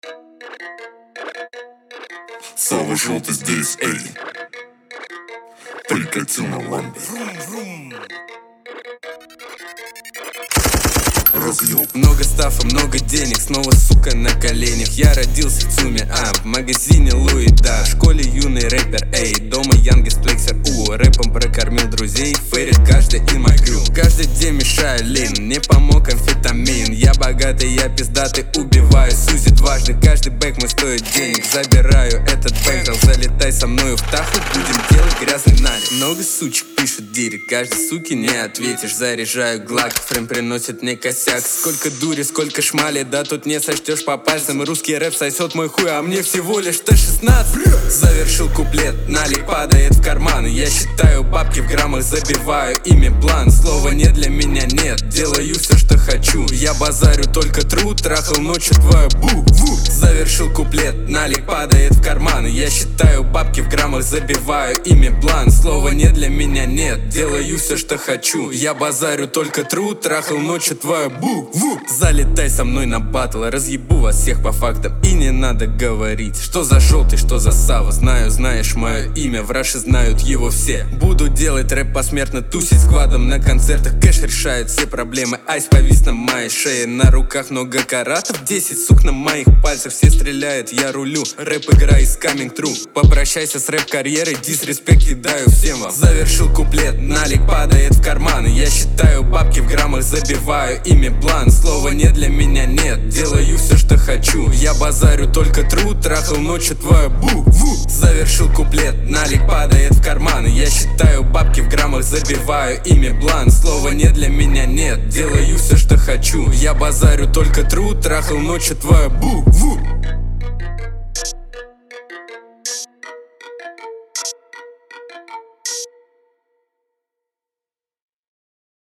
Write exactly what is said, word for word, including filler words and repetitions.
Сава желтый здесь, эй. Прикатил на ламбе. Разъёб. Много стафа, много денег, снова сука на коленях. Я родился в ЦУМе, а в магазине Луи, да. В школе юный рэпер, эй. Дома Янгест Плексер, у. Рэпом прокормил друзей, ферит каждый in my crew. Каждый день мешаю лин, не помог амфетамин. Я богатый, я пиздатый, убиваю Сузи дважды. Каждый бэк мой стоит денег, забираю этот бэкграл. Залетай со мною в таху, будем делать грязный налив. Много сучек пишут дирик, каждой суке не ответишь. Заряжаю глак, фрейм приносит мне косяк. Сколько дури, сколько шмали, да тут не сочтешь по пальцам. Русский рэп сосет мой хуй, а мне всего лишь Т шестнадцать. Завершил куплет, налик падает в карман. Я считаю бабки в граммах, забиваю ими план. Слова не для меня нет, делаю все, что хочу. Я базарю только труд, трахал ночью твою бу-бу. Завершил куплет, налик падает в карман. Я считаю бабки в граммах, забиваю ими план. Слова не для меня нет, делаю все, что хочу. Я базарю только труд, трахал ночью твою бу-бу. Залетай со мной на батл, разъебу вас всех по фактам. И не надо говорить, что за желтый, что за Сава. Знаю, знаешь мое имя, в Раше знают его все. Буду делать рэп посмертно, тусить с квадом на концертах. Кэш решает все проблемы, айс повис на моей шее. На руках много каратов, десять сук на моих пальцах. Все стреляют, я рулю, рэп игра is coming true. Попрощайся с рэп-карьерой, дисреспект кидаю всем вам. Завершил куплет, налик падает в карман. Я считаю бабки в граммах, забиваю ими план. Слова не для меня нет, делаю все, что хочу. Я базарю только труд, трахал ночью твою бу-бу. Завершил куплет, налик падает в карман. Я считаю бабки в граммах, забиваю ими план. Слова не для меня нет, делаю все, что хочу. Я базарю только труд, трахал ночью твою бу-бу.